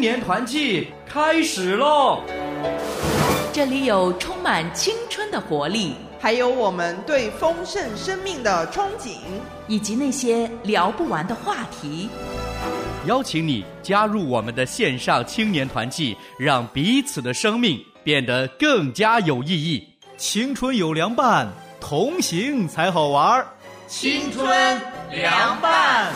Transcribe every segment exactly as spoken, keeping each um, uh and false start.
年团契开始喽！ 这里有充满青春的活力， 还有我们对丰盛生命的憧憬， 以及那些聊不完的话题。 邀请你加入我们的线上青年团契，让彼此的生命变得更加有意义。 青春有凉伴，同行才好玩。 青春凉伴。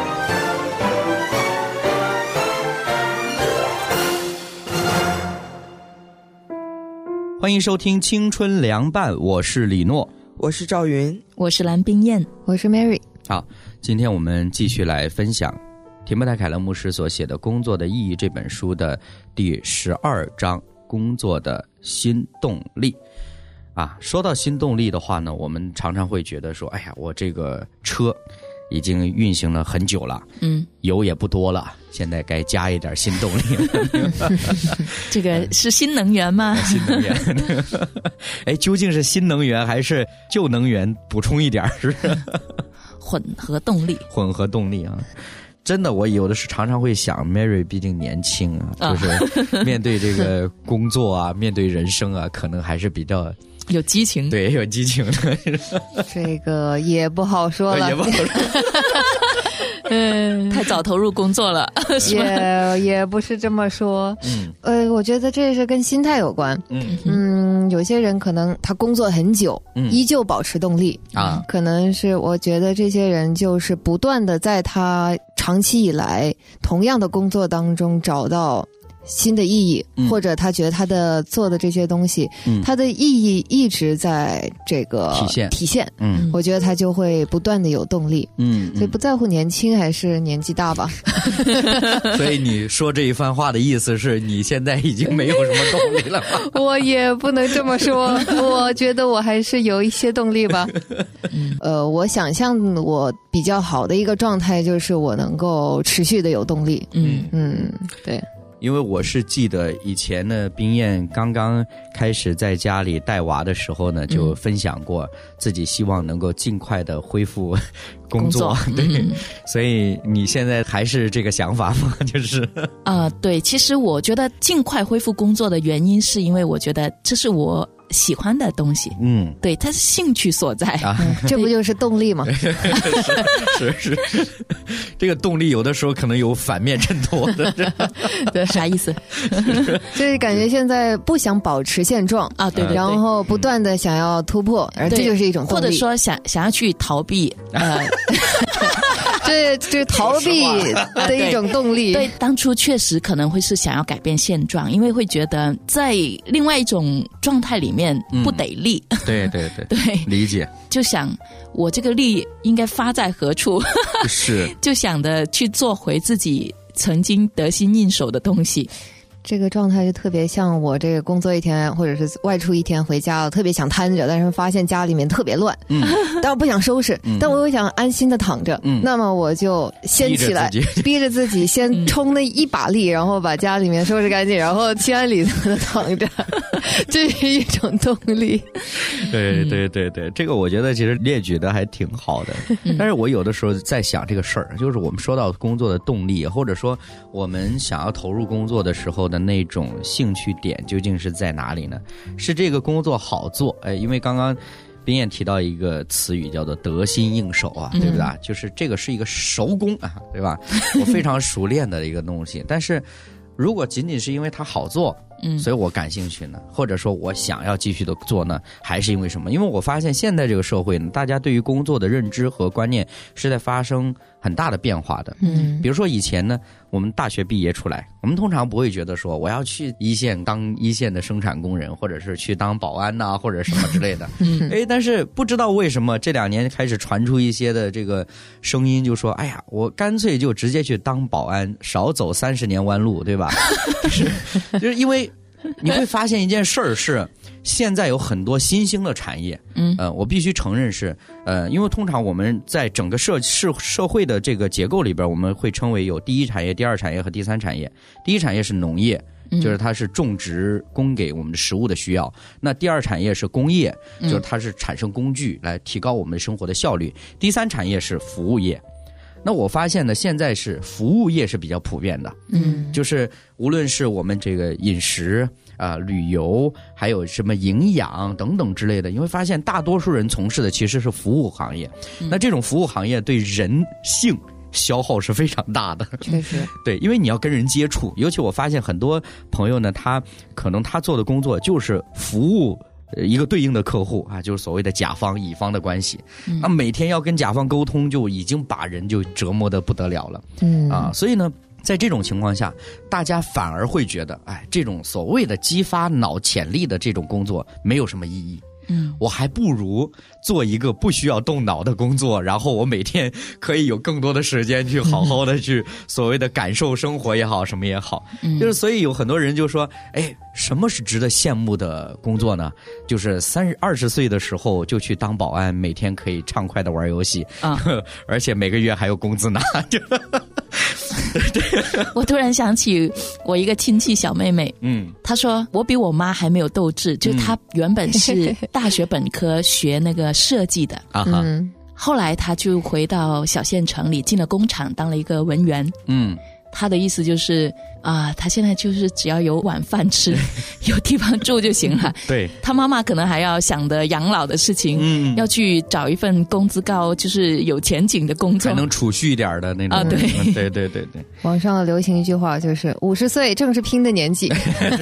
欢迎收听青春凉伴，我是李诺， 我是赵云， 我是蓝冰燕， 我是 Mary。 好，今天我们继续来分享提莫泰·凯勒牧师所写的《工作的意义》这本书的第十二章，工作的新动力。啊，说到新动力的话呢，我们常常会觉得说，哎呀，我这个车已经运行了很久了，嗯，油也不多了，现在该加一点新动力了。 这个是新能源吗？ 新能源。哎，究竟是新能源还是旧能源补充一点是混合动力。 混合动力啊。真的，我有的是常常会想 Mary 毕竟年轻啊，就是面对这个工作啊，面对人生啊，可能还是比较有激情。 对，有激情的。 这个也不好说了， 也不好说。 嗯， 太早投入工作了。 也也不是这么说。嗯，呃，我觉得这是跟心态有关。嗯嗯，有些人可能他工作很久，嗯，依旧保持动力啊，可能是我觉得这些人就是不断的在他长期以来同样的工作当中找到新的意义，嗯，或者他觉得他的做的这些东西，嗯，他的意义一直在这个体现体现，嗯，我觉得他就会不断的有动力，嗯，所以不在乎年轻还是年纪大吧。 所以你说这一番话的意思是你现在已经没有什么动力了吗？ 我也不能这么说，我觉得我还是有一些动力吧。呃，我想象我比较好的一个状态就是我能够持续的有动力。嗯嗯，对。 因为我是记得以前呢，冰燕刚刚开始在家里带娃的时候呢，就分享过自己希望能够尽快的恢复工作。工作对、嗯，所以你现在还是这个想法吗？就是啊、呃，对，其实我觉得尽快恢复工作的原因，是因为我觉得这是我喜欢的东西，嗯，对，它是兴趣所在，啊嗯、这不就是动力吗？ 是是是，这个动力有的时候可能有反面衬托的， 对，啥意思？ 就是感觉现在不想保持现状啊，对对对， 然后不断的想要突破，而这就是一种动力， 或者说想想要去逃避，呃。 这这逃避的一种动力、 啊、对, 对，当初确实可能会是想要改变现状，因为会觉得在另外一种状态里面不得力、 嗯、对对对对， 理解， 就想我这个力应该发在何处， 是就想着去做回自己曾经得心应手的东西。 这个状态就特别像我这个工作一天或者是外出一天回家了，特别想瘫着，但是发现家里面特别乱，嗯，但我不想收拾、嗯、但我又想安心的躺着、嗯、那么我就先起来逼着, 逼着自己先冲那一把力、嗯、然后把家里面收拾干净，然后心安理得的躺着。这是一种动力。 对对对对，这个我觉得其实列举的还挺好的、嗯、但是我有的时候在想这个事儿，就是我们说到工作的动力，或者说我们想要投入工作的时候的那种兴趣点究竟是在哪里呢？是这个工作好做，哎，因为刚刚冰燕提到一个词语叫做得心应手啊，对不对、嗯、就是这个是一个熟工啊，对吧？我非常熟练的一个东西。但是如果仅仅是因为它好做，嗯，所以我感兴趣呢，或者说我想要继续的做呢，还是因为什么？因为我发现现在这个社会呢，大家对于工作的认知和观念是在发生很大的变化的。嗯，比如说以前呢，我们大学毕业出来，我们通常不会觉得说我要去一线当一线的生产工人，或者是去当保安呐、啊，或者什么之类的。嗯，哎，但是不知道为什么这两年开始传出一些的这个声音，就说，哎呀，我干脆就直接去当保安，少走三十年弯路，对吧？就是就是因为。你会发现一件事儿是，现在有很多新兴的产业，嗯，呃，我必须承认是，呃，因为通常我们在整个社社社会的这个结构里边，我们会称为有第一产业、第二产业和第三产业。第一产业是农业，就是它是种植供给我们的食物的需要。那第二产业是工业，就是它是产生工具来提高我们生活的效率。第三产业是服务业。 那我发现呢，现在是服务业是比较普遍的，嗯，就是无论是我们这个饮食啊、呃、旅游，还有什么营养等等之类的，你会发现大多数人从事的其实是服务行业。嗯、那这种服务行业对人性消耗是非常大的， 确实， 对，因为你要跟人接触，尤其我发现很多朋友呢，他可能他做的工作就是服务一个对应的客户啊，就是所谓的甲方乙方的关系，那、嗯、每天要跟甲方沟通，就已经把人就折磨得不得了了，嗯啊，所以呢，在这种情况下，大家反而会觉得，哎，这种所谓的激发脑潜力的这种工作没有什么意义。嗯，我还不如做一个不需要动脑的工作，然后我每天可以有更多的时间去好好的去所谓的感受生活也好，什么也好。嗯，就是所以有很多人就说，哎，什么是值得羡慕的工作呢？就是三十二十岁的时候就去当保安，每天可以畅快的玩游戏啊，而且每个月还有工资拿。 我突然想起我一个亲戚小妹妹，嗯，她说我比我妈还没有斗志，就她原本是大学本科学那个设计的啊，嗯，后来她就回到小县城里，进了工厂当了一个文员，嗯。他的意思就是啊，他现在就是只要有晚饭吃，有地方住就行了。 对， 他妈妈可能还要想着养老的事情，嗯，要去找一份工资高、就是有前景的工作， 还能储蓄一点的那种。 啊，对， 对对对对。 网上流行一句话就是五十岁正是拼的年纪。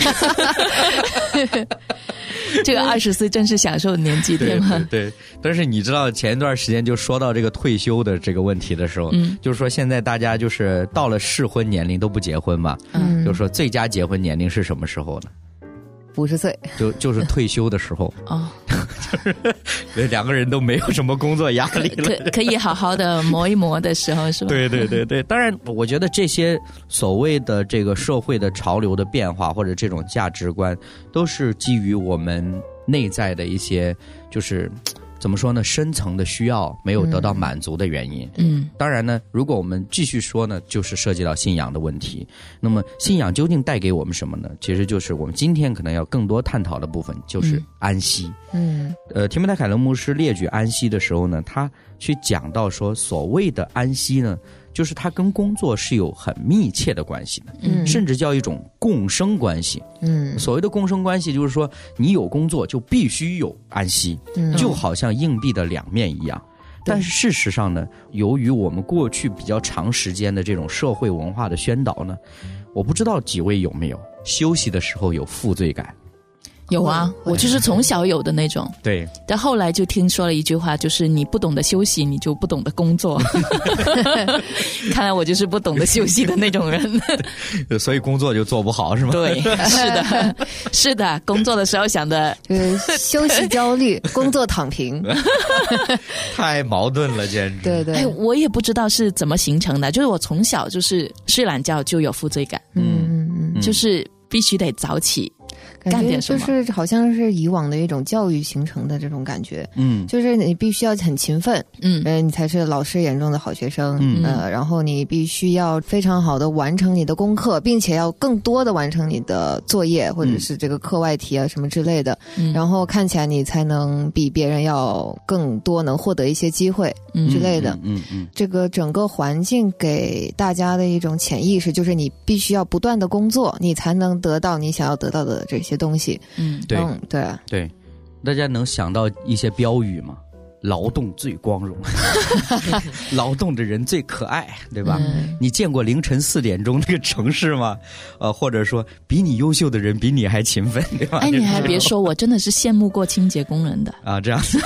这个二十岁正是享受的年纪，对吗？ 对, 对, 对。但是你知道前一段时间就说到这个退休的这个问题的时候，嗯，就是说现在大家就是到了适婚年龄都不结婚嘛，嗯，就是说最佳结婚年龄是什么时候呢？ 五十岁， 就就是退休的时候哦，就是两个人都没有什么工作压力了， 可可以好好的磨一磨的时候，是吧？ 对对对对，当然，我觉得这些所谓的这个社会的潮流的变化或者这种价值观，都是基于我们内在的一些就是。怎么说呢？深层的需要没有得到满足的原因。嗯，当然呢，如果我们继续说呢，就是涉及到信仰的问题。那么，信仰究竟带给我们什么呢？其实就是我们今天可能要更多探讨的部分，就是安息。嗯，呃，提摩太·凯勒牧师列举安息的时候呢，他去讲到说，所谓的安息呢，就是它跟工作是有很密切的关系的，嗯，甚至叫一种共生关系。嗯，所谓的共生关系，就是说你有工作就必须有安息，嗯，就好像硬币的两面一样。但是事实上呢，由于我们过去比较长时间的这种社会文化的宣导呢，我不知道几位有没有休息的时候有负罪感。 有啊，我就是从小有的那种。 对， 但后来就听说了一句话，就是你不懂得休息，你就不懂得工作。看来我就是不懂得休息的那种人。 所以工作就做不好，是吗？ 对，是的，是的，工作的时候想的， 呃，休息焦虑，工作躺平， 太矛盾了，简直。 对对。 哎，我也不知道是怎么形成的，就是我从小就是睡懒觉就有负罪感，嗯嗯嗯，就是必须得早起。 感觉就是好像是以往的一种教育形成的这种感觉，嗯，就是你必须要很勤奋，嗯，呃，你才是老师眼中的好学生，嗯，呃，然后你必须要非常好的完成你的功课，并且要更多的完成你的作业或者是这个课外题啊什么之类的，嗯，然后看起来你才能比别人要更多，能获得一些机会之类的，嗯 嗯, 嗯, 嗯，这个整个环境给大家的一种潜意识，就是你必须要不断的工作，你才能得到你想要得到的这些东西。 嗯， 对， 嗯，对对，大家能想到一些标语吗？劳动最光荣，劳动的人最可爱，对吧？嗯，你见过凌晨四点钟那个城市吗？呃，或者说比你优秀的人比你还勤奋，对吧？ 哎，你还别说，我真的是羡慕过清洁工人的啊，这样子，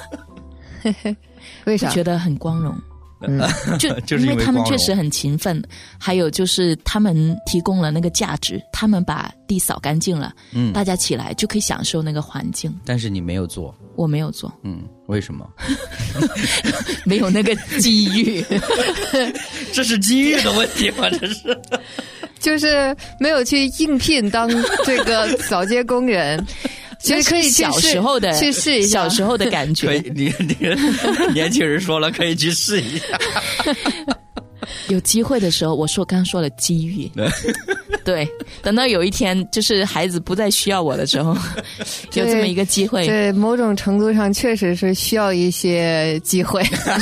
为啥？ 觉得很光荣。 嗯， 就因为他们确实很勤奋，还有就是他们提供了那个价值，他们把地扫干净了，嗯，大家起来就可以享受那个环境。 但是你没有做， 我没有做， 嗯，为什么？ 没有那个机遇， 这是机遇的问题吗？这是， 就是没有去应聘当这个扫街工人。其实可以小时候的去试一下， 小时候的感觉。 可以，你你年轻人说了，可以去试一下。 有机会的时候，我说刚刚说了机遇， 对，等到有一天就是孩子不再需要我的时候，有这么一个机会。 对，某种程度上确实是需要一些机会。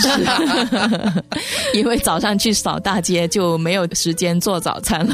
因为早上去扫大街就没有时间做早餐了。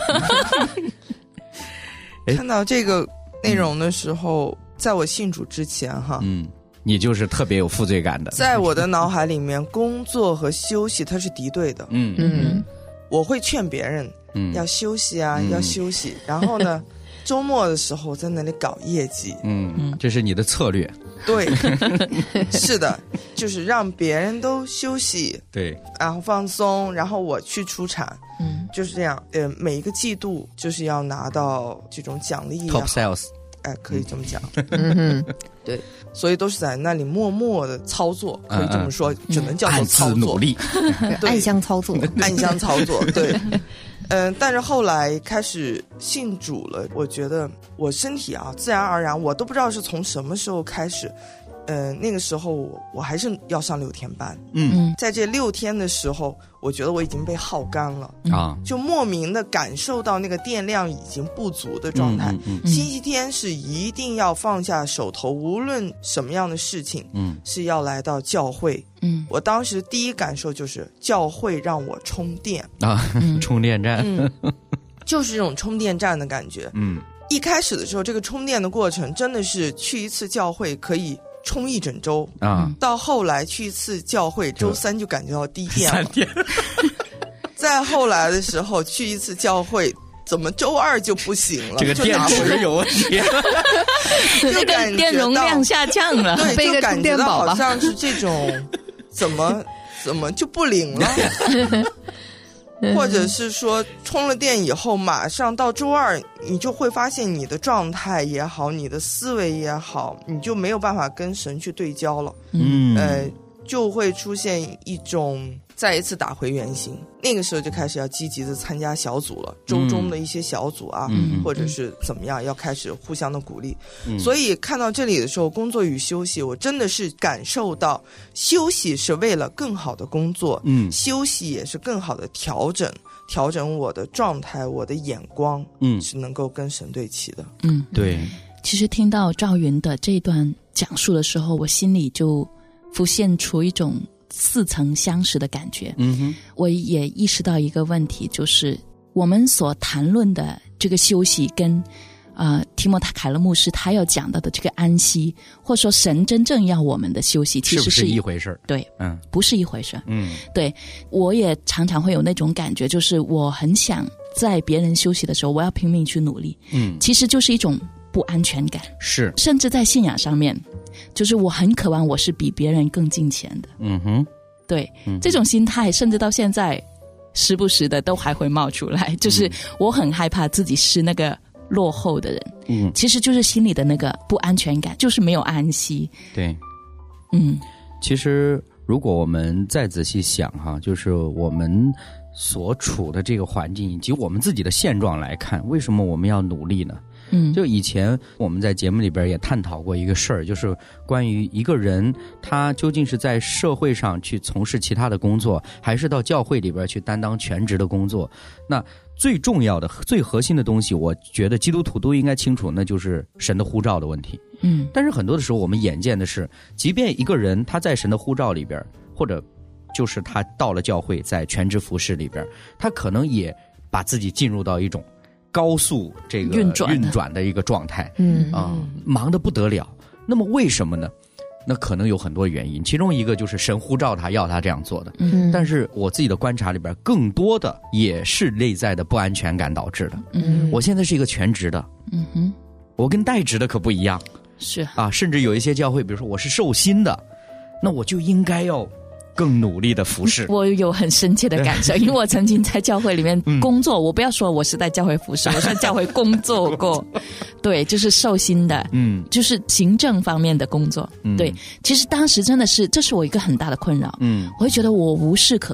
看到这个内容的时候，在我信主之前哈， 嗯，你就是特别有负罪感的。 在我的脑海里面，工作和休息它是敌对的。 嗯嗯， 我会劝别人，嗯，要休息啊，嗯、要休息。然后呢，周末的时候在那里搞业绩。 嗯，这是你的策略。 对，是的，就是让别人都休息， 对， 然后放松，然后我去出产，嗯，就是这样。呃，每一个季度就是要拿到这种奖励 ，top sales， 哎，可以这么讲。嗯，对，所以都是在那里默默的操作，可以这么说，嗯嗯，只能叫做操作， 暗自努力， 暗箱操作， 暗箱操作，对。嗯、呃，但是后来开始信主了，我觉得我身体啊，自然而然，我都不知道是从什么时候开始，呃，那个时候我我还是要上六天班，嗯，在这六天的时候，我觉得我已经被耗干了啊，就莫名的感受到那个电量已经不足的状态。嗯嗯嗯、星期天是一定要放下手头，无论什么样的事情，嗯，是要来到教会。嗯，我当时第一感受就是教会让我充电啊，充电站， 嗯，就是这种充电站的感觉。嗯，一开始的时候，这个充电的过程真的是去一次教会可以充一整周啊，到后来去一次教会，周三就感觉到低电了。再后来的时候去一次教会，怎么周二就不行了？ 这个电池有问题， 这个电容量下降了， 对，就感觉到好像是这种。怎么怎么就不灵了？或者是说充了电以后，马上到周二，你就会发现你的状态也好，你的思维也好，你就没有办法跟神去对焦了。嗯，呃，就会出现一种再一次打回原形。那个时候就开始要积极的参加小组了，周中的一些小组啊，嗯、或者是怎么样，要开始互相的鼓励。嗯、所以看到这里的时候，工作与休息，我真的是感受到，休息是为了更好的工作，嗯，休息也是更好的调整，调整我的状态，我的眼光，嗯，是能够跟神对齐的。 嗯， 对。 其实听到赵云的这段讲述的时候，我心里就浮现出一种似曾相识的感觉。嗯哼，我也意识到一个问题，就是我们所谈论的这个休息跟呃提摩太凯勒牧师他要讲到的这个安息，或者说神真正要我们的休息，其实 是, 是不是一回事？ 对，嗯，不是一回事。嗯，对，我也常常会有那种感觉，就是我很想在别人休息的时候，我要拼命去努力。嗯，其实就是一种不安全感， 是， 甚至在信仰上面。就是我很渴望我是比别人更敬虔的。嗯哼，对、嗯、这种心态甚至到现在时不时的都还会冒出来，就是我很害怕自己是那个落后的人。嗯，其实就是心里的那个不安全感，就是没有安息。 对，嗯，其实如果我们再仔细想哈，就是我们所处的这个环境以及我们自己的现状来看，为什么我们要努力呢？嗯，就以前我们在节目里边也探讨过一个事儿，就是关于一个人他究竟是在社会上去从事其他的工作，还是到教会里边去担当全职的工作。那最重要的、最核心的东西，我觉得基督徒都应该清楚，那就是神的呼召的问题。嗯，但是很多的时候我们眼见的是，即便一个人他在神的呼召里边，或者就是他到了教会，在全职服侍里边，他可能也把自己进入到一种高速这个运转运转的一个状态，嗯啊，忙得不得了。那么为什么呢？那可能有很多原因，其中一个就是神呼召他要他这样做的。嗯，但是我自己的观察里边，更多的也是内在的不安全感导致的。嗯，我现在是一个全职的，嗯哼，我跟代职的可不一样， 是啊，甚至有一些教会，比如说我是受薪的，那我就应该要更努力的服侍。 我有很深切的感受，因为我曾经在教会里面工作、嗯、我不要说我是在教会服侍，我在教会工作过对，就是受薪的，嗯，就是行政方面的工作、嗯、对，其实当时真的是这是我一个很大的困扰，嗯，我会觉得我无事可做，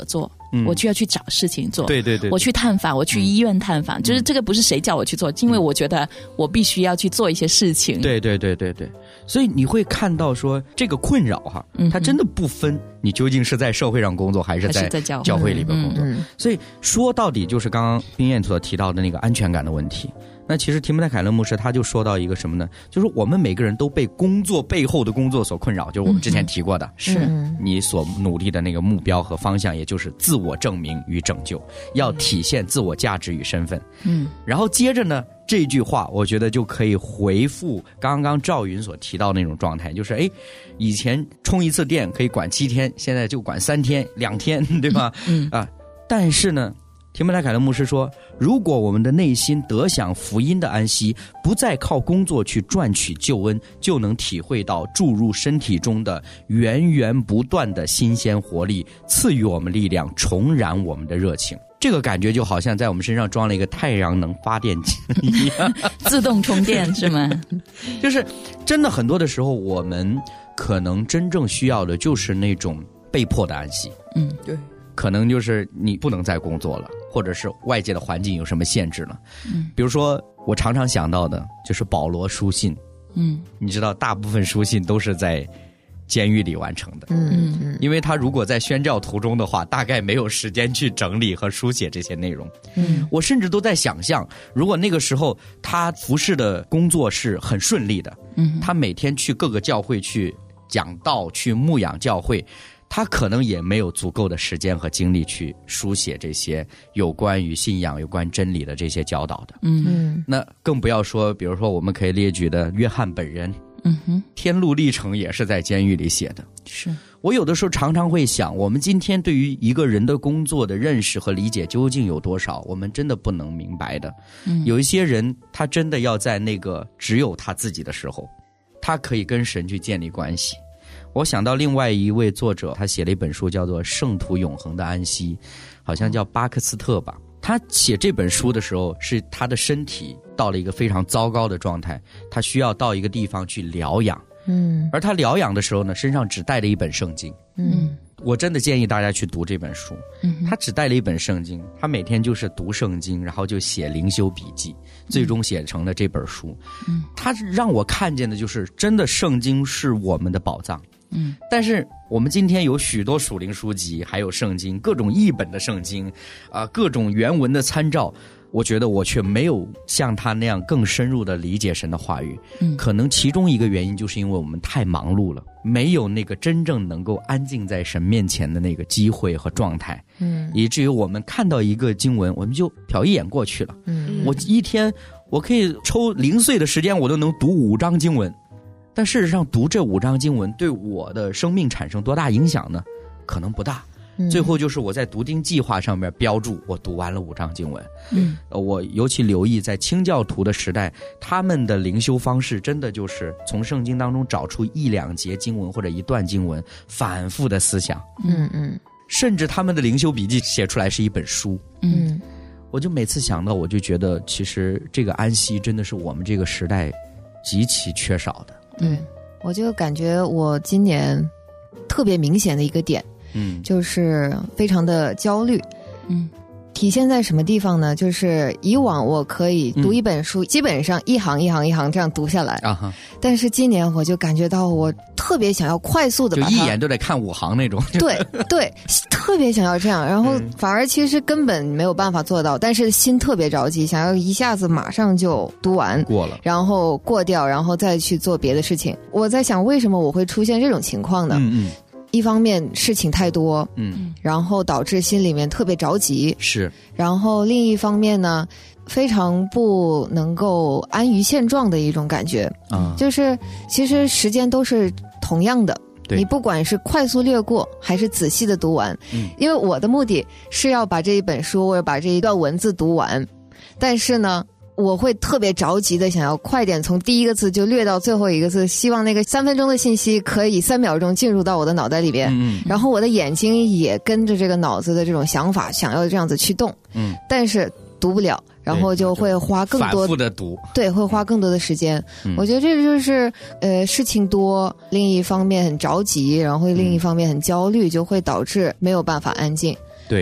嗯、我就要去找事情做。 对对 对, 对， 我去探访，我去医院探访，嗯、就是这个不是谁叫我去做，因为我觉得我必须要去做一些事情。 对对对对对，所以你会看到说这个困扰哈，它真的不分你究竟是在社会上工作还是在教会里边工作。嗯嗯、所以说到底就是刚刚冰燕所提到的那个安全感的问题。那其实提摩太凯勒牧师他就说到一个什么呢？就是我们每个人都被工作背后的工作所困扰，就是我们之前提过的，嗯、是你所努力的那个目标和方向，也就是自我证明与拯救，要体现自我价值与身份。嗯，然后接着呢，这句话我觉得就可以回复刚刚赵云所提到那种状态，就是哎，以前充一次电可以管七天，现在就管三天、两天，对吧？嗯啊，但是呢。提摩太凯勒牧师说，如果我们的内心得享福音的安息，不再靠工作去赚取救恩，就能体会到注入身体中的源源不断的新鲜活力，赐予我们力量，重燃我们的热情。这个感觉就好像在我们身上装了一个太阳能发电机一样自动充电是吗？ 就是真的很多的时候，我们可能真正需要的就是那种被迫的安息。 嗯，对， 可能就是你不能再工作了，或者是外界的环境有什么限制了。嗯，比如说我常常想到的就是保罗书信。嗯，你知道大部分书信都是在监狱里完成的。嗯嗯，因为他如果在宣教途中的话，大概没有时间去整理和书写这些内容。嗯，我甚至都在想象，如果那个时候他服侍的工作是很顺利的，嗯，他每天去各个教会去讲道，去牧养教会，他可能也没有足够的时间和精力去书写这些有关于信仰、有关真理的这些教导的。嗯，那更不要说，比如说我们可以列举的约翰本人，嗯哼，天路历程也是在监狱里写的。 是我有的时候常常会想，我们今天对于一个人的工作的认识和理解究竟有多少，我们真的不能明白的。嗯，有一些人他真的要在那个只有他自己的时候，他可以跟神去建立关系。我想到另外一位作者，他写了一本书叫做《圣徒永恒的安息》，好像叫巴克斯特吧。他写这本书的时候，是他的身体到了一个非常糟糕的状态，他需要到一个地方去疗养。嗯，而他疗养的时候呢，身上只带了一本圣经。嗯，我真的建议大家去读这本书。嗯，他只带了一本圣经，他每天就是读圣经，然后就写灵修笔记，最终写成了这本书。嗯，他让我看见的就是真的圣经是我们的宝藏。嗯，但是我们今天有许多属灵书籍，还有圣经，各种译本的圣经，啊、呃，各种原文的参照，我觉得我却没有像他那样更深入的理解神的话语。嗯，可能其中一个原因就是因为我们太忙碌了，没有那个真正能够安静在神面前的那个机会和状态。嗯，以至于我们看到一个经文，我们就瞟一眼过去了。嗯，我一天我可以抽零碎的时间，我都能读五章经文。但事实上，读这五章经文对我的生命产生多大影响呢？可能不大。嗯、最后就是我在读经计划上面标注，我读完了五章经文。嗯，我尤其留意在清教徒的时代，他们的灵修方式真的就是从圣经当中找出一两节经文或者一段经文，反复的思想。嗯嗯，甚至他们的灵修笔记写出来是一本书。嗯，我就每次想到，我就觉得其实这个安息真的是我们这个时代极其缺少的。 对，我就感觉我今年特别明显的一个点，嗯，就是非常的焦虑。嗯，体现在什么地方呢？就是以往我可以读一本书，嗯、基本上一行一行一行这样读下来啊哈，但是今年我就感觉到我特别想要快速的把它， 就一眼都得看五行那种。 对对，特别想要这样，然后反而其实根本没有办法做到，但是心特别着急，想要一下子马上就读完过了， 然后过掉，然后再去做别的事情。我在想，为什么我会出现这种情况呢？嗯嗯。一方面事情太多，嗯，然后导致心里面特别着急， 是。然后另一方面呢，非常不能够安于现状的一种感觉，啊、嗯，就是其实时间都是同样的，你不管是快速略过还是仔细的读完，嗯，因为我的目的是要把这一本书或者把这一段文字读完，但是呢。我会特别着急的想要快点从第一个字就略到最后一个字，希望那个三分钟的信息可以三秒钟进入到我的脑袋里边，嗯，然后我的眼睛也跟着这个脑子的这种想法想要这样子去动，嗯，但是读不了，然后就会花更多反复的读， 对，会花更多的时间。嗯、我觉得这就是呃事情多，另一方面很着急，然后另一方面很焦虑，就会导致没有办法安静。 对，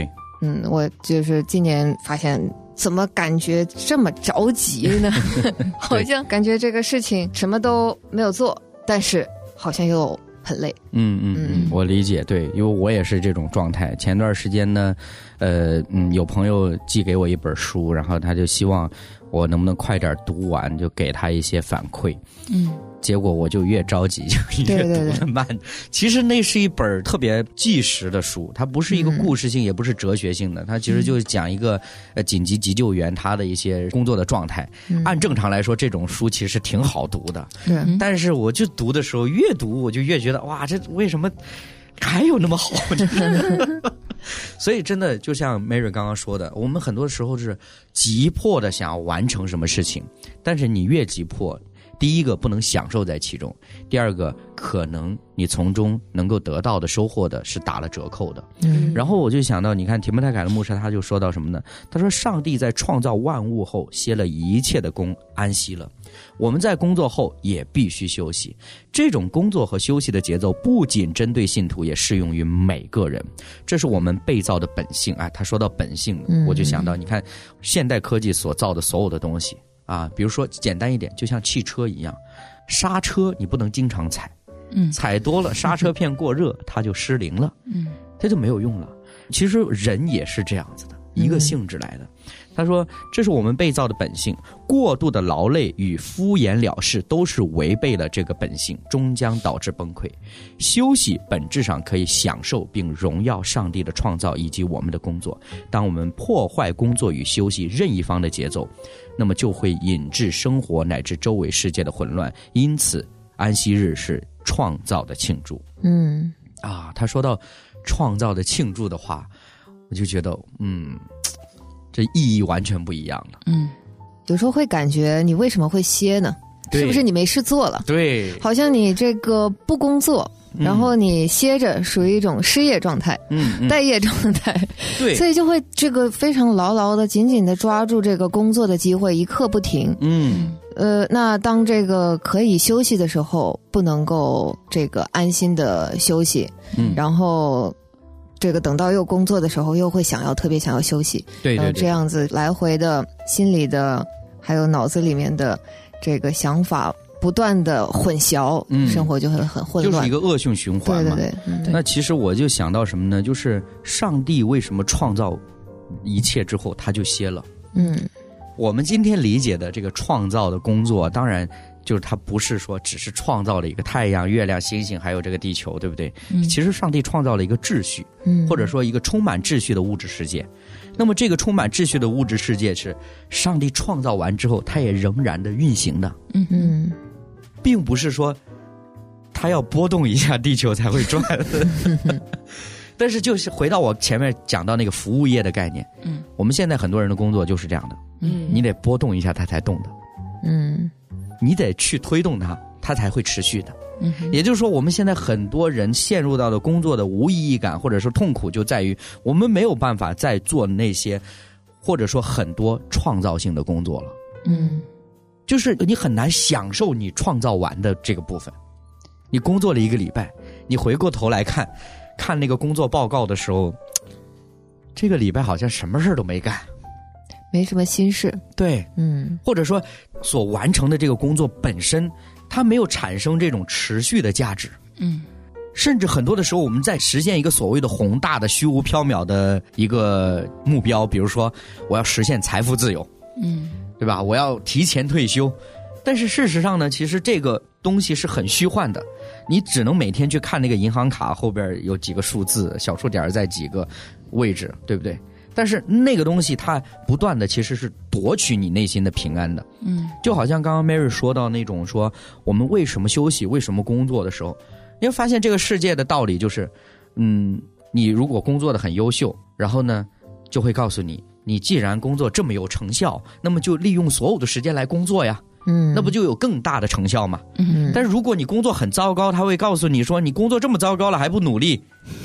嗯，我就是今年发现怎么感觉这么着急呢？好像感觉这个事情什么都没有做，但是好像又很累。 嗯嗯嗯，我理解，对，因为我也是这种状态。前段时间呢，呃嗯，有朋友寄给我一本书，然后他就希望我能不能快点读完，就给他一些反馈。嗯。结果我就越着急就越读得慢。对对对，其实那是一本特别纪实的书，它不是一个故事性、嗯、也不是哲学性的，它其实就是讲一个呃紧急急救员他的一些工作的状态、嗯、按正常来说这种书其实挺好读的、嗯、但是我就读的时候越读我就越觉得哇，这为什么还有那么好所以真的就像 Mary 刚刚说的，我们很多时候是急迫的想要完成什么事情，但是你越急迫，第一个不能享受在其中，第二个可能你从中能够得到的收获的是打了折扣的。嗯，然后我就想到，你看提摩太凯勒牧师他就说到什么呢？他说上帝在创造万物后歇了一切的工，安息了。我们在工作后也必须休息，这种工作和休息的节奏不仅针对信徒，也适用于每个人，这是我们被造的本性。哎，他说到本性，我就想到你看现代科技所造的所有的东西啊，比如说简单一点，就像汽车一样，刹车你不能经常踩，嗯，踩多了刹车片过热，它就失灵了，嗯，它就没有用了。其实人也是这样子的，一个性质来的。他说这是我们被造的本性，过度的劳累与敷衍了事都是违背了这个本性，终将导致崩溃。休息本质上可以享受并荣耀上帝的创造以及我们的工作，当我们破坏工作与休息任一方的节奏，那么就会引致生活乃至周围世界的混乱。因此安息日是创造的庆祝。嗯，啊，他说到创造的庆祝的话，我就觉得嗯这意义完全不一样了。嗯， 有时候会感觉你为什么会歇呢？是不是你没事做了？ 对， 好像你这个不工作，嗯、然后你歇着，属于一种失业状态，嗯，嗯待业状态。对，所以就会这个非常牢牢的、紧紧的抓住这个工作的机会，一刻不停。嗯，呃，那当这个可以休息的时候，不能够这个安心的休息，嗯，然后。这个等到又工作的时候，又会想要特别想要休息， 对对对， 这样子来回的心里的还有脑子里面的这个想法不断的混淆，嗯，生活就会很混乱， 就是一个恶性循环嘛。 对对对，嗯、 那其实我就想到什么呢？就是上帝为什么创造一切之后他就歇了？嗯，我们今天理解的这个创造的工作，当然。就是它不是说只是创造了一个太阳、月亮、星星，还有这个地球，对不对？嗯、其实上帝创造了一个秩序，嗯，或者说一个充满秩序的物质世界。那么这个充满秩序的物质世界是上帝创造完之后，它也仍然的运行的。嗯嗯，并不是说它要波动一下地球才会转。但是就是回到我前面讲到那个服务业的概念，嗯，我们现在很多人的工作就是这样的，嗯，你得波动一下它才动的，嗯。你得去推动它，它才会持续的。嗯，也就是说，我们现在很多人陷入到的工作的无意义感或者说痛苦，就在于我们没有办法再做那些，或者说很多创造性的工作了。嗯，就是你很难享受你创造完的这个部分。你工作了一个礼拜，你回过头来看，看那个工作报告的时候，这个礼拜好像什么事都没干。 没什么心事， 对，嗯，或者说所完成的这个工作本身，它没有产生这种持续的价值，嗯，甚至很多的时候，我们在实现一个所谓的宏大的、虚无缥缈的一个目标，比如说我要实现财富自由，嗯，对吧？我要提前退休，但是事实上呢，其实这个东西是很虚幻的，你只能每天去看那个银行卡后边有几个数字，小数点在几个位置，对不对？但是那个东西它不断的其实是夺取你内心的平安的，嗯，就好像刚刚 Mary 说到那种说我们为什么休息为什么工作的时候，你会发现这个世界的道理就是，嗯，你如果工作的很优秀，然后呢就会告诉你，你既然工作这么有成效，那么就利用所有的时间来工作呀，嗯，那不就有更大的成效吗？嗯，但是如果你工作很糟糕，他会告诉你说你工作这么糟糕了还不努力，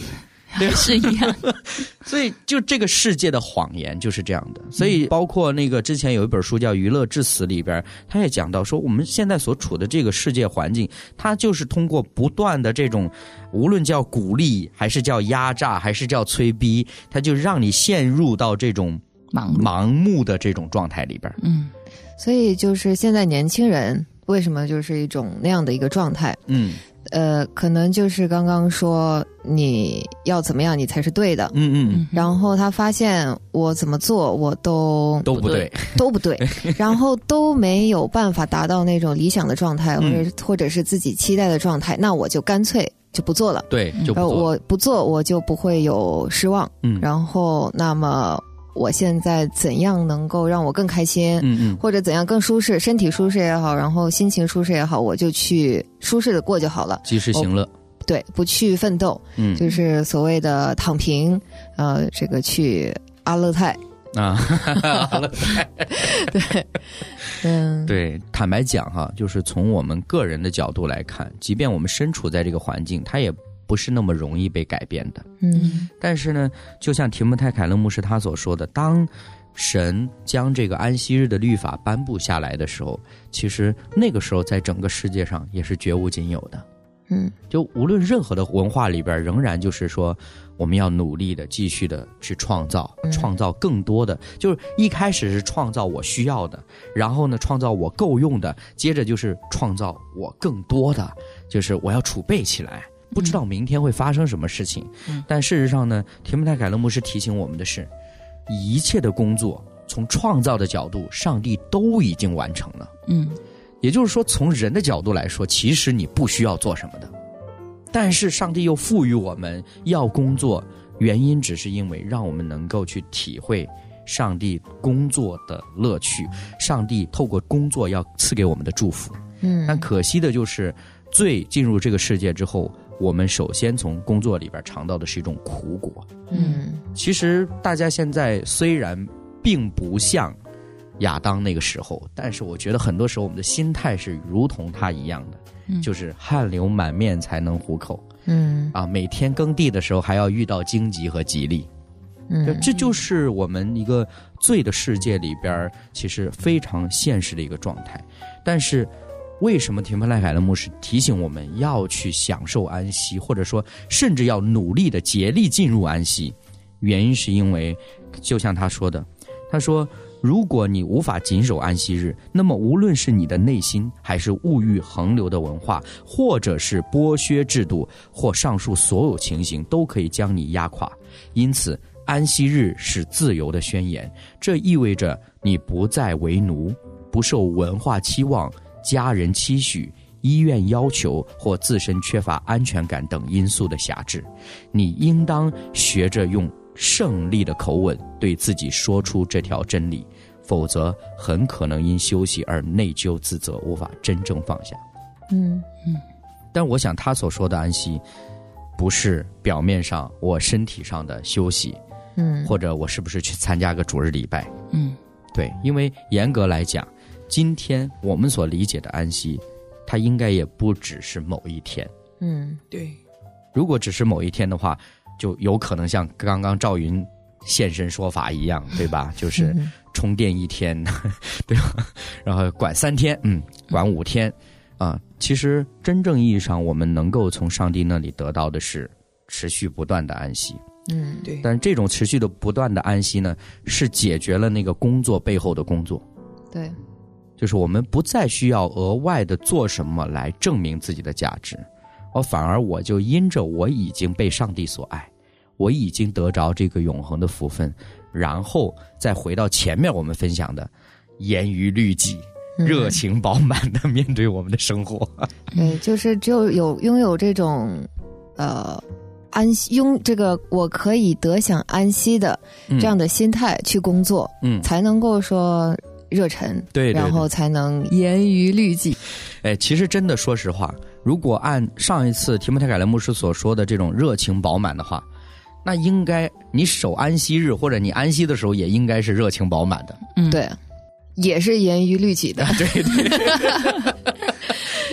还是一样。 所以就这个世界的谎言就是这样的。所以包括那个之前有一本书叫《娱乐至死》里边，他也讲到说，我们现在所处的这个世界环境，它就是通过不断的这种，无论叫鼓励还是叫压榨还是叫催逼，它就让你陷入到这种盲盲目的这种状态里边。 嗯，所以就是现在年轻人为什么就是一种那样的一个状态？嗯。呃，可能就是刚刚说你要怎么样你才是对的，嗯嗯，然后他发现我怎么做我都都不对， 都不对，然后都没有办法达到那种理想的状态，或者或者是自己期待的状态，那我就干脆就不做了， 对，就不做了， 我不做我就不会有失望，嗯，然后那么我现在怎样能够让我更开心，嗯嗯，或者怎样更舒适，身体舒适也好，然后心情舒适也好，我就去舒适的过就好了， 及时行乐， 对，不去奋斗，嗯，就是所谓的躺平，呃，这个去阿勒泰啊， 阿勒泰， 对，嗯， 对，坦白讲哈，就是从我们个人的角度来看，即便我们身处在这个环境，它也不是那么容易被改变的，嗯，但是呢，就像提摩太·凯勒牧师他所说的，当神将这个安息日的律法颁布下来的时候，其实那个时候在整个世界上也是绝无仅有的，嗯，就无论任何的文化里边，仍然就是说我们要努力的继续的去创造，创造更多的，就是一开始是创造我需要的，然后呢创造我够用的，接着就是创造我更多的，就是我要储备起来。不知道明天会发生什么事情，嗯、但事实上呢，提摩太·凯勒牧师提醒我们的是，一切的工作从创造的角度，上帝都已经完成了。嗯，也就是说，从人的角度来说，其实你不需要做什么的，但是上帝又赋予我们要工作，原因只是因为让我们能够去体会上帝工作的乐趣，上帝透过工作要赐给我们的祝福。嗯，但可惜的就是罪进入这个世界之后，我们首先从工作里边尝到的是一种苦果。嗯，其实大家现在虽然并不像亚当那个时候，但是我觉得很多时候我们的心态是如同他一样的，嗯、就是汗流满面才能糊口。嗯，啊，每天耕地的时候还要遇到荆棘和吉利。嗯，这就是我们一个罪的世界里边其实非常现实的一个状态。但是为什么提摩太·凯勒牧师提醒我们要去享受安息，或者说甚至要努力的竭力进入安息？原因是因为就像他说的，他说如果你无法谨守安息日，那么无论是你的内心还是物欲横流的文化，或者是剥削制度，或上述所有情形都可以将你压垮。因此安息日是自由的宣言，这意味着你不再为奴，不受文化期望、家人期许、医院要求或自身缺乏安全感等因素的辖制。你应当学着用胜利的口吻对自己说出这条真理，否则很可能因休息而内疚自责，无法真正放下。嗯嗯。但我想他所说的安息，不是表面上我身体上的休息，嗯，或者我是不是去参加个主日礼拜，嗯，对，因为严格来讲，今天我们所理解的安息，它应该也不只是某一天。 嗯，对。 如果只是某一天的话，就有可能像刚刚赵云现身说法一样，对吧？就是充电一天，对吧？然后管三天，嗯，管五天，啊，其实真正意义上，我们能够从上帝那里得到的是持续不断的安息。 嗯，对。 但这种持续的不断的安息呢，是解决了那个工作背后的工作。 对。 就是我们不再需要额外的做什么来证明自己的价值，而反而我就因着我已经被上帝所爱，我已经得着这个永恒的福分，然后再回到前面我们分享的严于律己、嗯、热情饱满的面对我们的生活。 对，就是只有有拥有这种呃安息，拥这个我可以得享安息的这样的心态去工作，嗯，才能够说热忱， 对， 对， 对， 然后才能严于律己。 哎，其实真的说实话，如果按上一次提摩太·凯勒牧师所说的这种热情饱满的话，那应该你守安息日或者你安息的时候也应该是热情饱满的。 嗯，对，也是严于律己的。 对对。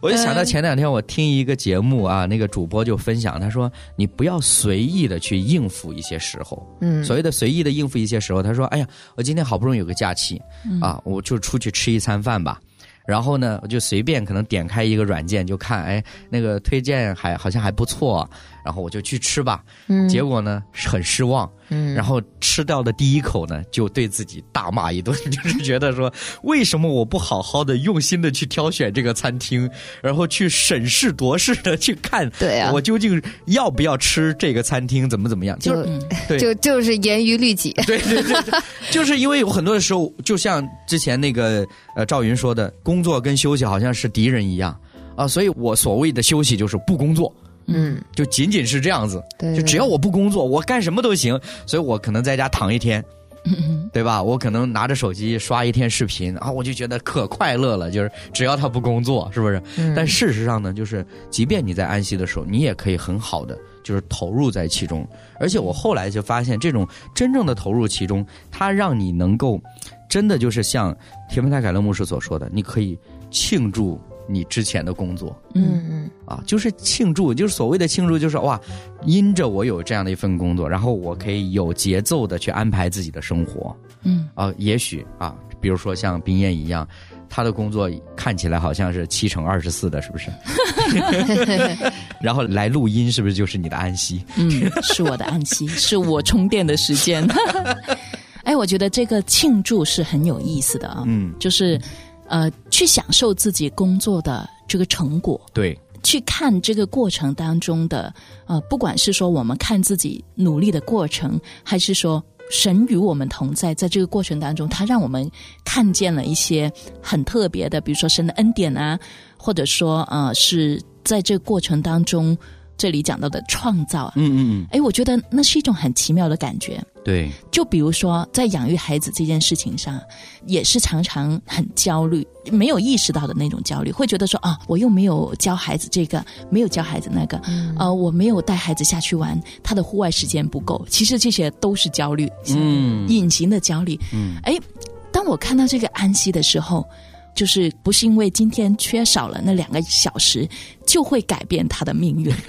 我就想到前两天我听一个节目啊，那个主播就分享，他说你不要随意的去应付一些时候。嗯，所谓的随意的应付一些时候，他说哎呀，我今天好不容易有个假期、嗯、啊，我就出去吃一餐饭吧。然后呢，我就随便可能点开一个软件就看，哎，那个推荐还好像还不错，然后我就去吃吧。嗯，结果呢很失望。嗯，然后吃掉的第一口呢，就对自己大骂一顿，就是觉得说，为什么我不好好的用心的去挑选这个餐厅，然后去审时度势的去看，对啊，我究竟要不要吃这个餐厅，怎么怎么样？ 就、嗯、对，就就是严于律己。 对对对，就是因为有很多的时候，就像之前那个呃赵云说的，工作跟休息好像是敌人一样啊，所以我所谓的休息就是不工作。嗯，就仅仅是这样子，对，就只要我不工作，我干什么都行，所以我可能在家躺一天，嗯、对吧？我可能拿着手机刷一天视频啊，我就觉得可快乐了。就是只要他不工作，是不是？嗯、但事实上呢，就是即便你在安息的时候，你也可以很好的就是投入在其中。而且我后来就发现，这种真正的投入其中，它让你能够真的就是像铁门泰凯勒牧师所说的，你可以庆祝你之前的工作，嗯嗯，啊，就是庆祝，就是所谓的庆祝，就是哇，因着我有这样的一份工作，然后我可以有节奏的去安排自己的生活，嗯，啊，也许啊，比如说像冰燕一样，他的工作看起来好像是七乘二十四的，是不是？然后来录音，是不是就是你的安息？ 嗯，是我的安息，是我充电的时间。哎，我觉得这个庆祝是很有意思的啊，嗯，就是。呃，去享受自己工作的这个成果， 对， 去看这个过程当中的，呃，不管是说我们看自己努力的过程，还是说神与我们同在，在这个过程当中，他让我们看见了一些很特别的，比如说神的恩典啊，或者说呃，是在这个过程当中，这里讲到的创造啊，嗯嗯嗯，哎，我觉得那是一种很奇妙的感觉。 对， 就比如说在养育孩子这件事情上，也是常常很焦虑，没有意识到的那种焦虑，会觉得说啊，我又没有教孩子这个，没有教孩子那个，嗯、呃，我没有带孩子下去玩，他的户外时间不够。其实这些都是焦虑，嗯，隐形的焦虑。嗯，哎，当我看到这个安息的时候，就是不是因为今天缺少了那两个小时，就会改变他的命运。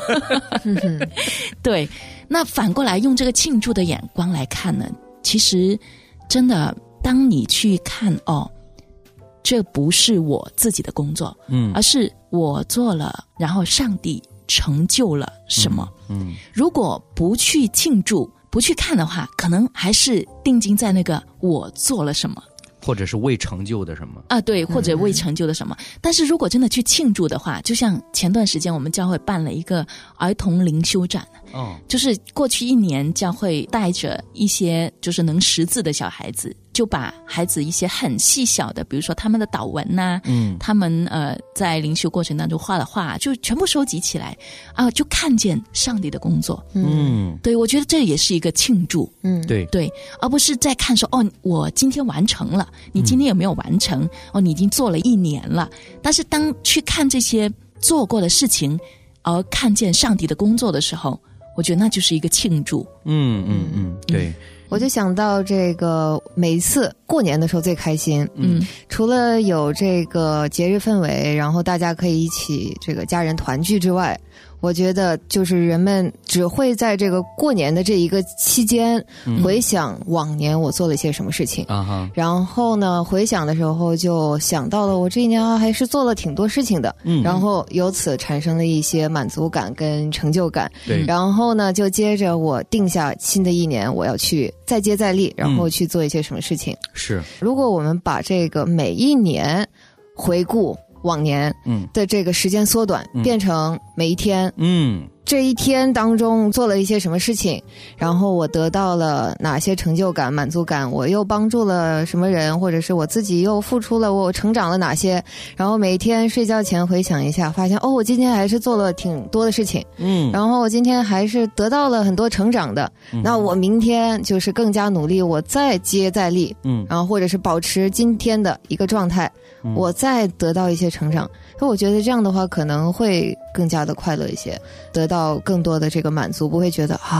对。那反过来用这个庆祝的眼光来看呢，其实真的当你去看哦，这不是我自己的工作，嗯，而是我做了，然后上帝成就了什么，嗯，嗯如果不去庆祝，不去看的话，可能还是定睛在那个我做了什么， 或者是未成就的什么啊，对，或者未成就的什么、嗯、但是如果真的去庆祝的话，就像前段时间我们教会办了一个儿童灵修展，哦，就是过去一年教会带着一些就是能识字的小孩子，就把孩子一些很细小的，比如说他们的祷文呐、啊，嗯，他们呃在灵修过程当中画的画，就全部收集起来啊、呃，就看见上帝的工作，嗯，对，我觉得这也是一个庆祝， 嗯，对对，而不是在看说哦，我今天完成了，你今天有没有完成？嗯、哦，你已经做了一年了，但是当去看这些做过的事情，而看见上帝的工作的时候，我觉得那就是一个庆祝。 嗯嗯嗯，对。嗯我就想到这个每次过年的时候最开心，嗯，除了有这个节日氛围，然后大家可以一起这个家人团聚之外，我觉得就是人们只会在这个过年的这一个期间回想往年我做了一些什么事情，嗯、然后呢回想的时候就想到了我这一年还是做了挺多事情的，嗯，然后由此产生了一些满足感跟成就感，对，然后呢就接着我定下新的一年我要去再接再厉，然后去做一些什么事情。 嗯、是， 如果我们把这个每一年回顾往年的这个时间缩短、嗯、变成每一天，嗯，这一天当中做了一些什么事情，然后我得到了哪些成就感满足感，我又帮助了什么人，或者是我自己又付出了，我成长了哪些，然后每天睡觉前回想一下，发现哦我今天还是做了挺多的事情，嗯，然后我今天还是得到了很多成长的、嗯、那我明天就是更加努力，我再接再厉，嗯，然后或者是保持今天的一个状态，嗯、我再得到一些成长，所以我觉得这样的话可能会更加的快乐一些，得到更多的这个满足，不会觉得啊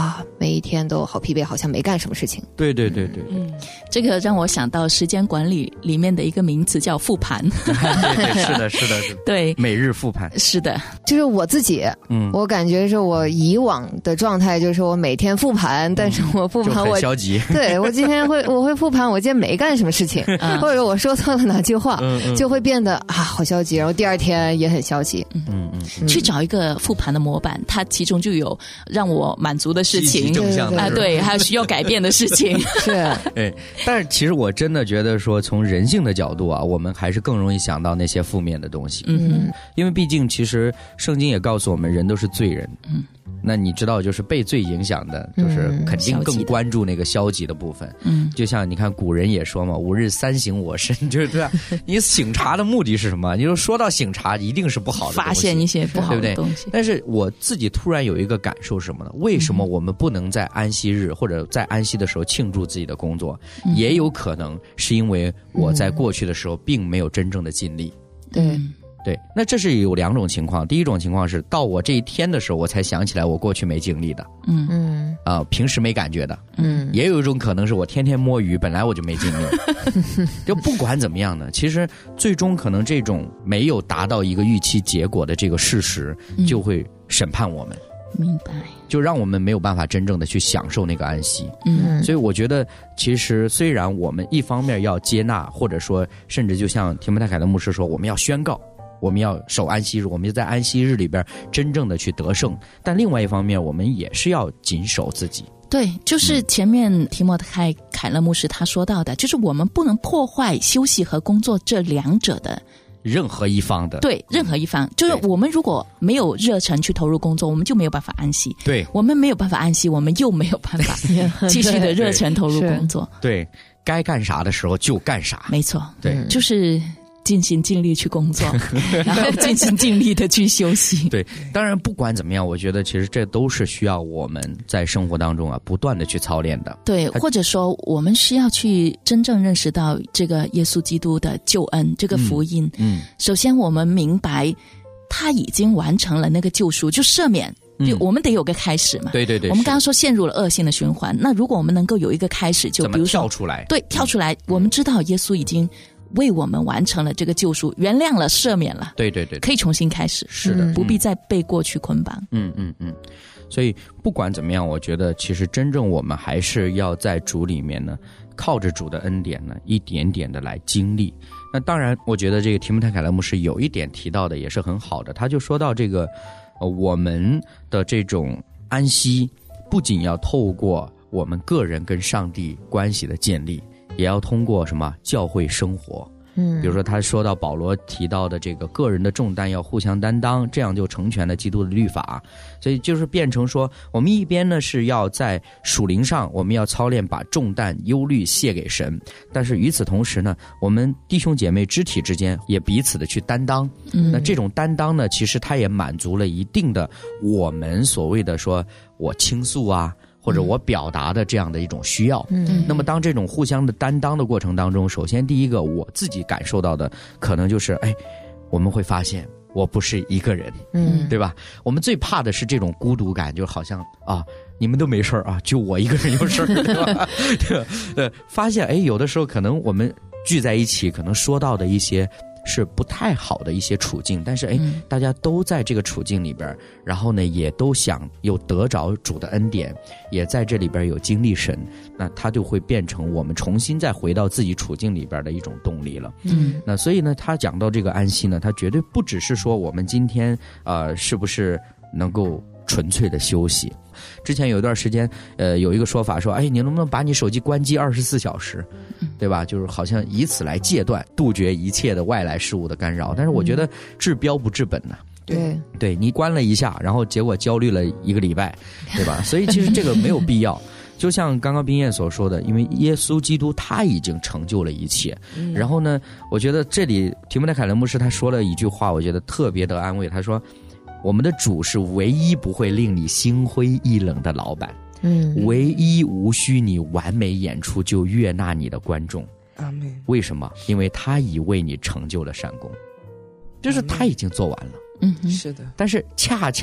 每一天都好疲惫，好像没干什么事情。 对对对对对、嗯， 这个让我想到时间管理里面的一个名词叫复盘。 对对，是的是的是的， 对， 每日复盘。 是的， 就是我自己，嗯，我感觉是我以往的状态就是我每天复盘，但是我复盘我、 嗯、很消极。 对，我今天会我会复盘我今天没干什么事情，嗯、或者我说错了哪句话，嗯嗯、就会变得啊好消极，然后第二天也很消极。 嗯嗯嗯，去找一个复盘的模板，它其中就有让我满足的事情， 正向的啊，对，还有需要改变的事情。 是， 哎，但是其实我真的觉得说，从人性的角度啊，我们还是更容易想到那些负面的东西。嗯，因为毕竟其实圣经也告诉我们，人都是罪人。嗯。那你知道，就是被罪影响的，就是肯定更关注那个消极的部分。嗯，就像你看古人也说嘛，吾日三省吾身，就是对吧？你省察的目的是什么？你说说到省察，一定是不好的东西， 发现一些不好的东西。 对不对？但是我自己突然有一个感受是什么呢？为什么我们不能在安息日或者在安息的时候庆祝自己的工作？嗯、也有可能是因为我在过去的时候并没有真正的尽力。 对。 对，那这是有两种情况。第一种情况是到我这一天的时候，我才想起来我过去没经历的，嗯嗯，啊、呃，平时没感觉的，嗯，也有一种可能是我天天摸鱼，本来我就没经历。就不管怎么样呢，其实最终可能这种没有达到一个预期结果的这个事实，就会审判我们。 明白， 就让我们没有办法真正的去享受那个安息。嗯，所以我觉得，其实虽然我们一方面要接纳，或者说，甚至就像提摩太凯勒牧师说，我们要宣告。我们要守安息日，我们就在安息日里边真正的去得胜，但另外一方面我们也是要谨守自己。 对，就是前面提摩太凯勒牧师他说到的，就是我们不能破坏休息和工作这两者的任何一方的。 对，任何一方，就是我们如果没有热忱去投入工作，我们就没有办法安息。 对， 我们没有办法安息，我们又没有办法继续的热忱投入工作。 对，该干啥的时候就干啥。 没错， 对， 就是尽心尽力去工作，然后尽心尽力的去休息。 对，当然不管怎么样，我觉得其实这都是需要我们在生活当中啊不断的去操练的。 对，或者说我们需要去真正认识到这个耶稣基督的救恩，这个福音。嗯，嗯首先我们明白他已经完成了那个救赎，就赦免。就我们得有个开始嘛， 对对对。 我们刚刚说陷入了恶性的循环，那如果我们能够有一个开始，就比如说跳出来， 对，跳出来，我们知道耶稣已经为我们完成了这个救赎，原谅了，赦免了， 对对对， 可以重新开始， 是的， 不必再被过去捆绑。 嗯嗯嗯。所以不管怎么样，我觉得其实真正我们还是要在主里面呢，靠着主的恩典呢，一点点的来经历。那当然，我觉得这个提摩太凯勒牧师有一点提到的也是很好的，他就说到这个，呃，我们的这种安息，不仅要透过我们个人跟上帝关系的建立，也要通过什么教会生活。嗯，比如说他说到保罗提到的这个个人的重担要互相担当，这样就成全了基督的律法。所以就是变成说，我们一边呢是要在属灵上，我们要操练把重担忧虑卸给神，但是与此同时呢，我们弟兄姐妹肢体之间也彼此的去担当。嗯，那这种担当呢，其实它也满足了一定的我们所谓的说我倾诉啊，或者我表达的这样的一种需要。嗯，那么当这种互相的担当的过程当中，首先第一个我自己感受到的可能就是哎，我们会发现我不是一个人，嗯，对吧？我们最怕的是这种孤独感，就好像啊，你们都没事啊，就我一个人有事儿，对吧？对，呃，发现哎，有的时候可能我们聚在一起，可能说到的一些是不太好的一些处境，但是哎，嗯、大家都在这个处境里边，然后呢，也都想有得着主的恩典，也在这里边有经历神，那它就会变成我们重新再回到自己处境里边的一种动力了。嗯，那所以呢，他讲到这个安息呢，他绝对不只是说我们今天呃是不是能够纯粹的休息。之前有一段时间，呃，有一个说法说，哎，你能不能把你手机关机二十四小时，对吧？就是好像以此来戒断、杜绝一切的外来事物的干扰。但是我觉得治标不治本呐、啊。 对， 对你关了一下，然后结果焦虑了一个礼拜，对吧？所以其实这个没有必要。就像刚刚冰燕所说的，因为耶稣基督他已经成就了一切。嗯、然后呢，我觉得这里提摩太凯勒牧师他说了一句话，我觉得特别的安慰。他说，我们的主是唯一不会令你心灰意冷的老板，嗯，唯一无需你完美演出就悦纳你的观众。 阿们。 为什么？因为他已为你成就了善功，就是他已经做完了。 嗯，是的。 但是恰恰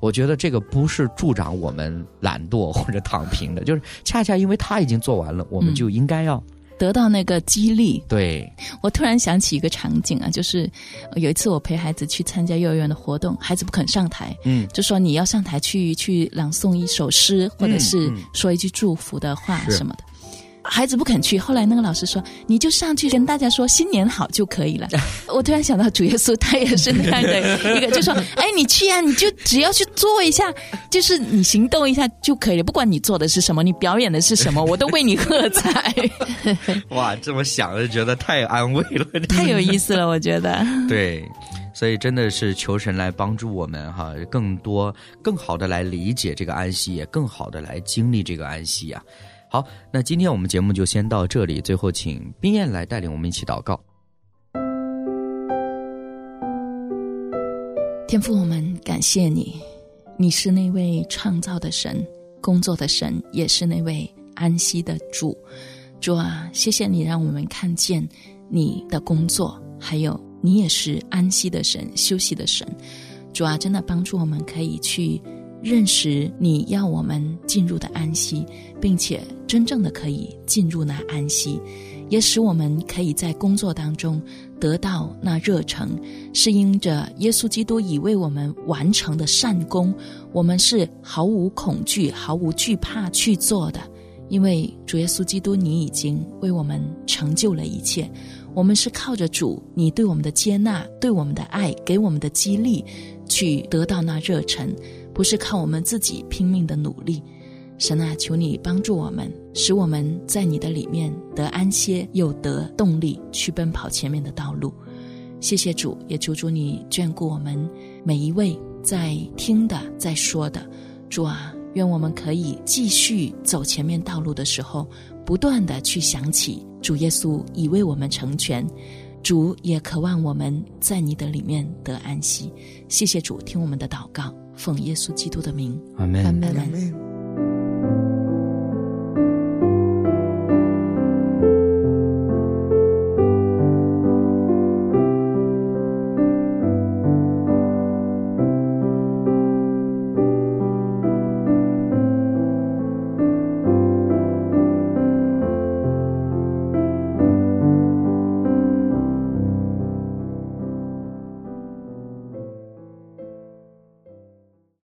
我觉得这个不是助长我们懒惰或者躺平的，就是恰恰因为他已经做完了，我们就应该要得到那个激励。 对， 我突然想起一个场景啊，就是有一次我陪孩子去参加幼儿园的活动，孩子不肯上台，嗯，就说你要上台去去朗诵一首诗，或者是说一句祝福的话什么的。孩子不肯去，后来那个老师说你就上去跟大家说新年好就可以了。我突然想到主耶稣他也是那样的一个，就说哎你去啊，你就只要去做一下，就是你行动一下就可以了，不管你做的是什么，你表演的是什么，我都为你喝彩。 哇，这么想就觉得太安慰了， 太有意思了我觉得。 对，所以真的是求神来帮助我们哈，更多更好的来理解这个安息，也更好的来经历这个安息啊。好，那今天我们节目就先到这里，最后请冰燕来带领我们一起祷告。 天父，我们感谢你，你是那位创造的神，工作的神，也是那位安息的主。主啊，谢谢你让我们看见你的工作，还有你也是安息的神，休息的神。主啊，真的帮助我们可以去认识你要我们进入的安息，并且真正的可以进入那安息，也使我们可以在工作当中得到那热诚，是因着耶稣基督已为我们完成的善功，我们是毫无恐惧毫无惧怕去做的，因为主耶稣基督你已经为我们成就了一切，我们是靠着主你对我们的接纳，对我们的爱，给我们的激励，去得到那热忱，不是靠我们自己拼命的努力。神啊，求你帮助我们，使我们在你的里面得安歇，又得动力去奔跑前面的道路。谢谢主，也求主你眷顾我们每一位在听的在说的。主啊，愿我们可以继续走前面道路的时候，不断的去想起主耶稣已为我们成全，主也渴望我们在你的里面得安息。谢谢主，听我们的祷告，奉耶稣基督的名， 阿们， 阿们。